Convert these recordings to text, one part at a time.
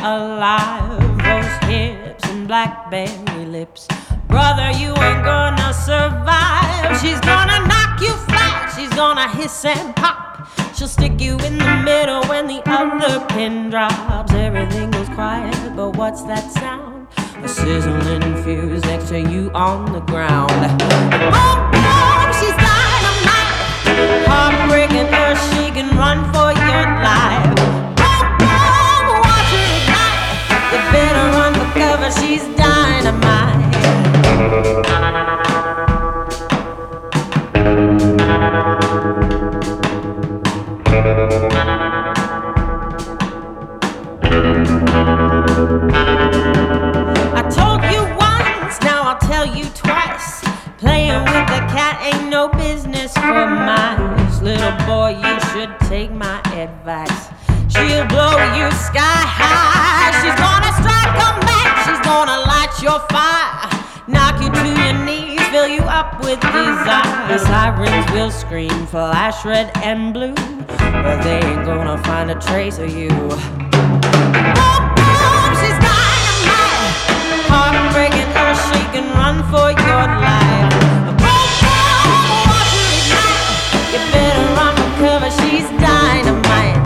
alive. Rose hips and blackberry lips. Brother, you ain't gonna survive. She's gonna knock you flat. She's gonna hiss and pop. She'll stick you in the middle when the other pin drops. Everything goes quiet, but what's that sound? A sizzling fuse next to you on the ground. Boom, boom, she's dynamite. Heartbreaking her, she can run for your life. Boom, boom, watch her ignite. You better run for cover, she's dynamite. I told you once, now I'll tell you twice. Playing with the cat ain't no business for mice. Little boy, you should take my advice. She'll blow you sky high. She's gonna strike a match. She's gonna light your fire. Knock you to your knees, fill you up with desire. Sirens will scream, flash red and blue, but they ain't gonna find a trace of you. Boom, boom, she's dynamite. Heartbreaking her, she can run for your life. Boom, boom, watch her ignite. You better run for cover, she's dynamite.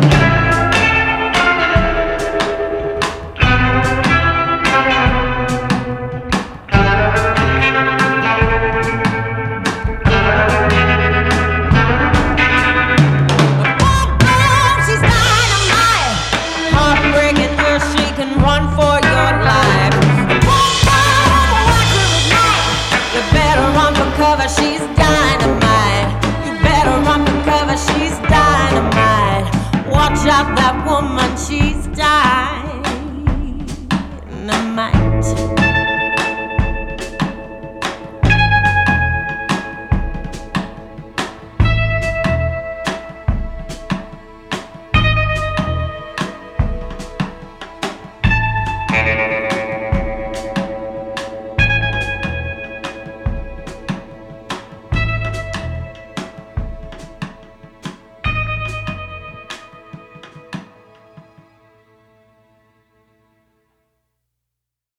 She's dynamite. You better run for cover, she's dynamite. Watch out, that woman, she's dynamite.